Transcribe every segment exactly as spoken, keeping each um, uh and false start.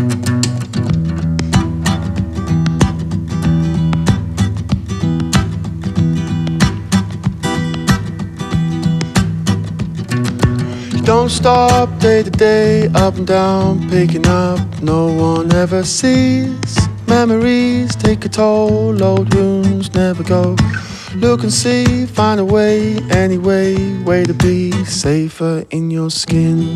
Don't stop day to day, up and down, picking up, no one ever sees. Memories take a toll, old wounds never go. Look and see, find a way, anyway, way to be safer in your skin.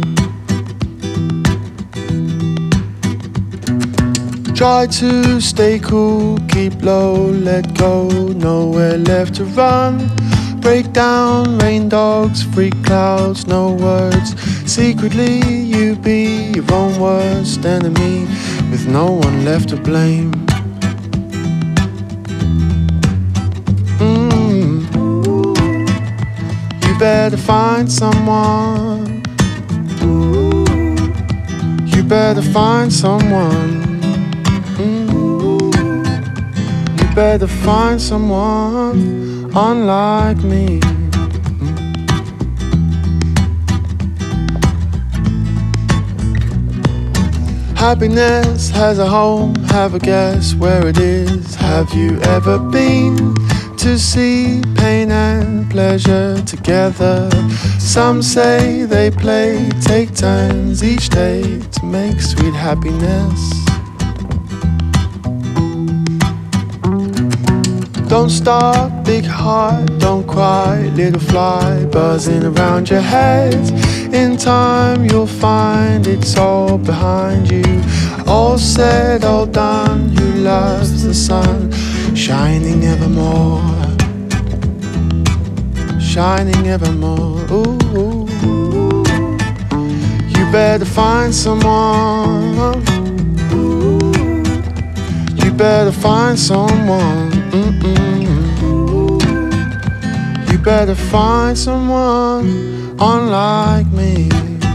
Try to stay cool, keep low, let go, nowhere left to run. Break down, rain dogs, freak clouds, no words. Secretly you be your own worst enemy, with no one left to blame. Mm. You better find someone. You better find someone. Mm. You better find someone unlike me. Happiness has a home, have a guess where it is. Have you ever been to see pain and pleasure together? Some say they play, take turns each day to make sweet happiness. Don't stop, big heart, don't cry, little fly buzzing around your head. In time you'll find it's all behind you. All said, all done, who loves the sun, shining evermore, shining evermore. Ooh, ooh, ooh. You better find someone. You better find someone. Mm-mm. You better find someone unlike me.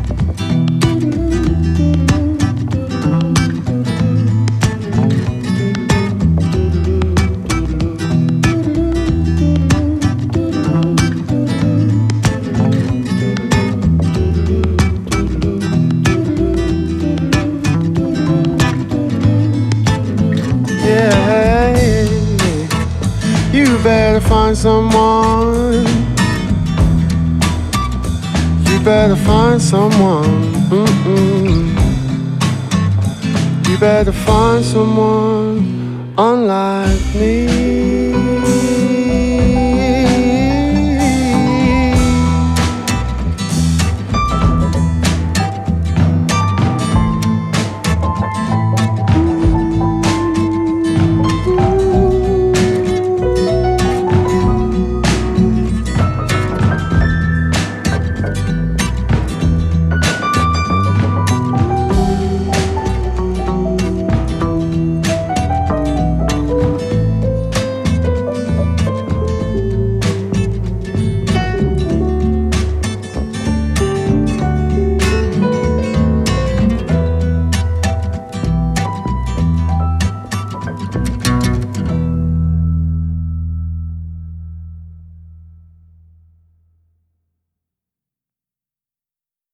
Yeah, you better find someone. You better find someone. Mm-mm. You better find someone unlike me.